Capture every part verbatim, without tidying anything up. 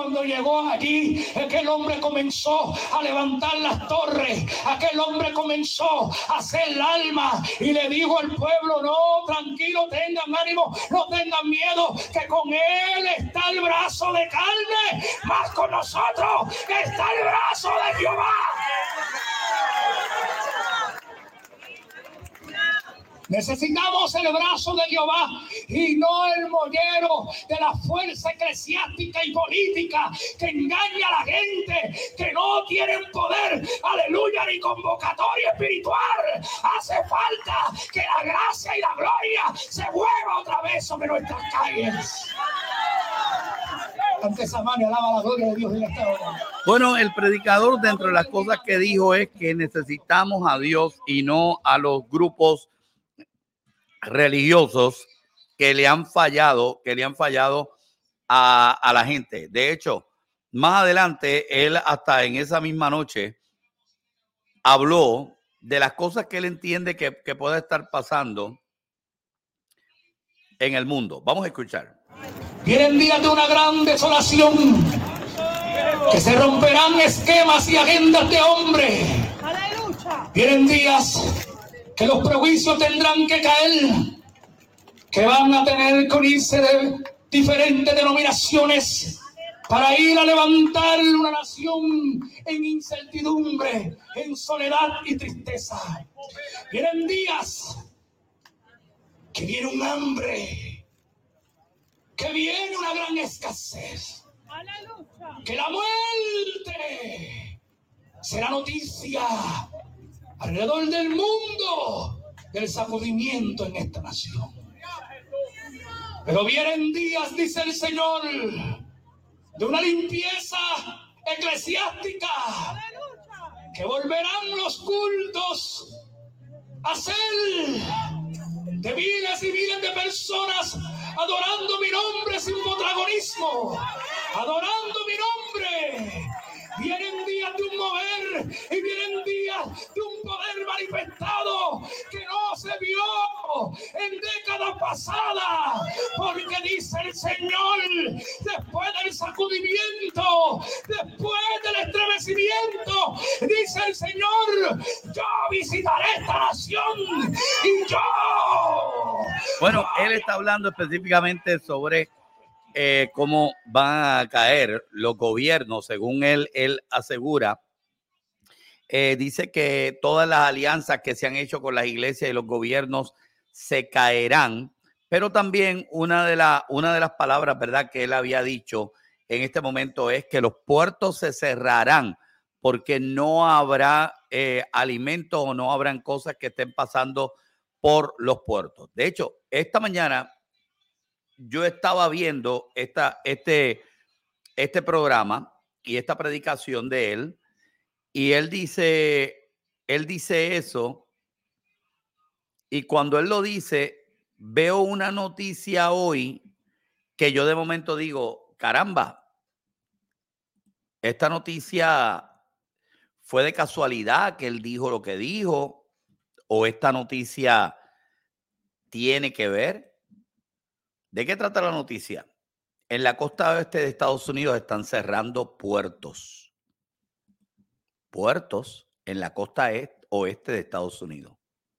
cuando llegó allí, aquel hombre comenzó a levantar las torres, aquel hombre comenzó a hacer el alma y le dijo al pueblo: no, tranquilo, tengan ánimo, no tengan miedo, que con él está el brazo de carne, más con nosotros está el brazo de Jehová. Necesitamos el brazo de Jehová y no el mollero de la fuerza eclesiástica y política que engaña a la gente, que no tienen poder, aleluya, ni convocatoria espiritual. Hace falta que la gracia y la gloria se mueva otra vez sobre nuestras calles. Ante esa mano, alaba la gloria de Dios en esta hora. Bueno, el predicador, dentro de las cosas que dijo, es que necesitamos a Dios y no a los grupos religiosos que le han fallado, que le han fallado a, a la gente. De hecho, más adelante, él hasta en esa misma noche habló de las cosas que él entiende que, que puede estar pasando en el mundo. Vamos a escuchar. Vienen días de una gran desolación, que se romperán esquemas y agendas de hombre. Vienen días que los prejuicios tendrán que caer, que van a tener que unirse de diferentes denominaciones para ir a levantar una nación en incertidumbre, en soledad y tristeza. Vienen días que viene un hambre, que viene una gran escasez, que la muerte será noticia alrededor del mundo del sacudimiento en esta nación. Pero vienen días, dice el Señor, de una limpieza eclesiástica, que volverán los cultos a ser de miles y miles de personas adorando mi nombre sin protagonismo, adorando mi nombre. Vienen días de un mover y vienen días de un poder manifestado que no se vio en décadas pasadas, porque dice el Señor, después del sacudimiento, después del estremecimiento, dice el Señor, yo visitaré esta nación y yo. Bueno, él está hablando específicamente sobre Eh, cómo van a caer los gobiernos, según él, él asegura. Eh, dice que todas las alianzas que se han hecho con las iglesias y los gobiernos se caerán, pero también una de, la, una de las palabras, ¿verdad?, que él había dicho en este momento es que los puertos se cerrarán porque no habrá eh, alimentos o no habrán cosas que estén pasando por los puertos. De hecho, esta mañana yo estaba viendo esta, este, este programa y esta predicación de él, y él dice, él dice eso, y cuando él lo dice, veo una noticia hoy que yo de momento digo, caramba, esta noticia fue de casualidad que él dijo lo que dijo, o esta noticia tiene que ver. ¿De qué trata la noticia? En la costa oeste de Estados Unidos están cerrando puertos. Puertos en la costa oeste de Estados Unidos.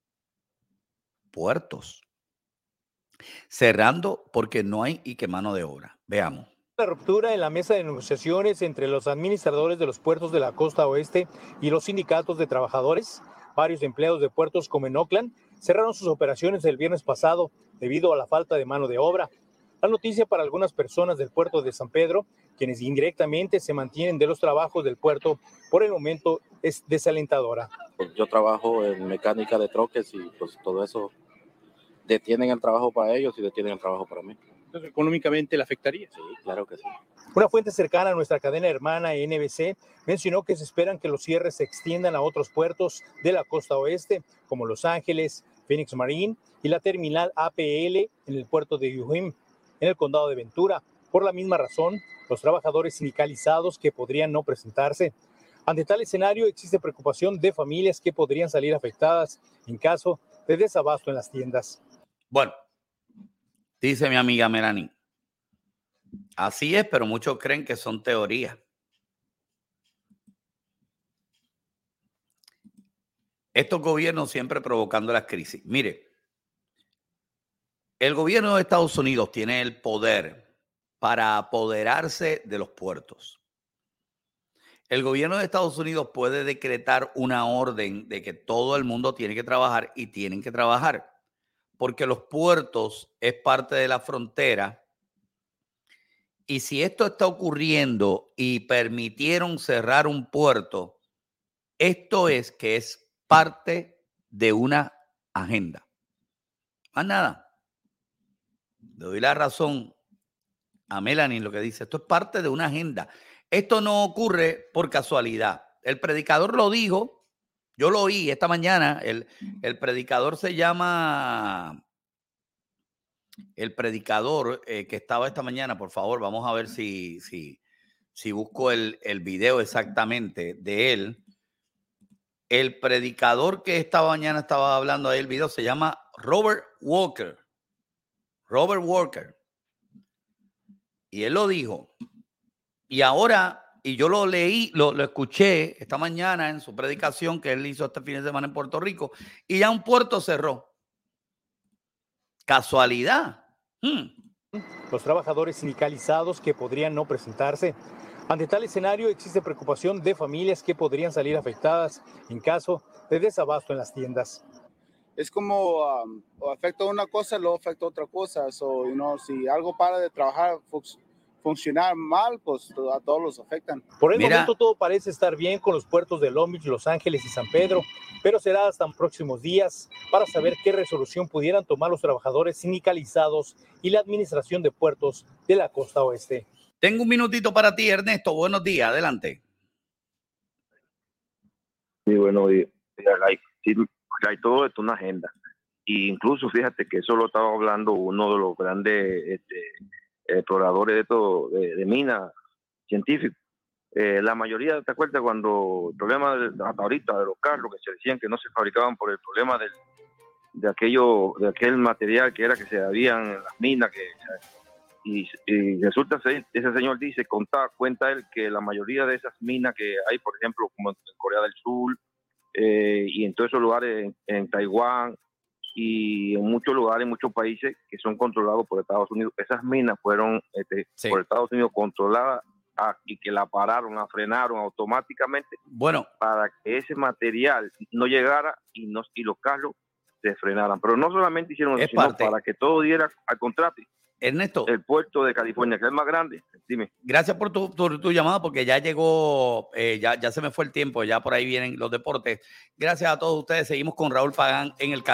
Puertos. Cerrando porque no hay y que mano de obra. Veamos. La ruptura en la mesa de negociaciones entre los administradores de los puertos de la costa oeste y los sindicatos de trabajadores. Varios empleados de puertos como en Oakland cerraron sus operaciones el viernes pasado debido a la falta de mano de obra. La noticia para algunas personas del puerto de San Pedro, quienes indirectamente se mantienen de los trabajos del puerto, por el momento es desalentadora. Yo trabajo en mecánica de troques y pues todo eso detienen el trabajo para ellos y detienen el trabajo para mí. Entonces, ¿económicamente le afectaría? Sí, claro que sí. Una fuente cercana a nuestra cadena hermana N B C mencionó que se esperan que los cierres se extiendan a otros puertos de la costa oeste, como Los Ángeles, Phoenix Marine y la terminal A P L en el puerto de Eugene, en el condado de Ventura. Por la misma razón, los trabajadores sindicalizados que podrían no presentarse. Ante tal escenario, existe preocupación de familias que podrían salir afectadas en caso de desabasto en las tiendas. Bueno, dice mi amiga Melanie, Así es, pero muchos creen que son teorías. Estos gobiernos siempre provocando las crisis. Mire, el gobierno de Estados Unidos tiene el poder para apoderarse de los puertos. El gobierno de Estados Unidos puede decretar una orden de que todo el mundo tiene que trabajar y tienen que trabajar, porque los puertos es parte de la frontera. Y si esto está ocurriendo y permitieron cerrar un puerto, esto es que es parte de una agenda. Más nada. Le doy la razón a Melanie en lo que dice. Esto es parte de una agenda. Esto no ocurre por casualidad. El predicador lo dijo. Yo lo oí esta mañana. El, el predicador se llama... El predicador eh, que estaba esta mañana, por favor, vamos a ver si, si, si busco el, el video exactamente de él. El predicador que esta mañana estaba hablando ahí, el video se llama Robert Walker. Robert Walker. Y él lo dijo. Y ahora, y yo lo leí, lo, lo escuché esta mañana en su predicación que él hizo este fin de semana en Puerto Rico, y ya un puerto cerró. ¿Casualidad? Hmm. Los trabajadores sindicalizados que podrían no presentarse. Ante tal escenario existe preocupación de familias que podrían salir afectadas en caso de desabasto en las tiendas. Es como um, afecta una cosa, luego afecta otra cosa. So, you know, si algo para de trabajar, funcionar mal, pues a todos los afectan. Por el Mira, momento todo parece estar bien con los puertos de Long Beach, Los Ángeles y San Pedro, pero será hasta en próximos días para saber qué resolución pudieran tomar los trabajadores sindicalizados y la administración de puertos de la costa oeste. Tengo un minutito para ti, Ernesto. Buenos días, adelante. Sí, bueno, y, hay, sí, hay todo esto una agenda. Y incluso fíjate que eso lo estaba hablando uno de los grandes este, exploradores de, esto, de, de minas científicos. Eh, la mayoría, ¿te acuerdas cuando el problema de, hasta ahorita de los carros que se decían que no se fabricaban por el problema del, de aquello, de aquel material que era que se habían en las minas que y, y resulta ser, ese señor dice, cuenta, cuenta él que la mayoría de esas minas que hay, por ejemplo, como en Corea del Sur eh, y en todos esos lugares, en, en Taiwán y en muchos lugares, en muchos países que son controlados por Estados Unidos, esas minas fueron este, sí. por Estados Unidos controladas ah, y que la pararon, la frenaron automáticamente bueno. para que ese material no llegara y, no, y los carros se frenaran. Pero no solamente hicieron eso, sino para que todo diera al contrato. Ernesto, el puerto de California, que es más grande. Dime. Gracias por tu, tu, tu llamada, porque ya llegó, eh, ya, ya se me fue el tiempo, ya por ahí vienen los deportes. Gracias a todos ustedes. Seguimos con Raúl Pagán en el canal.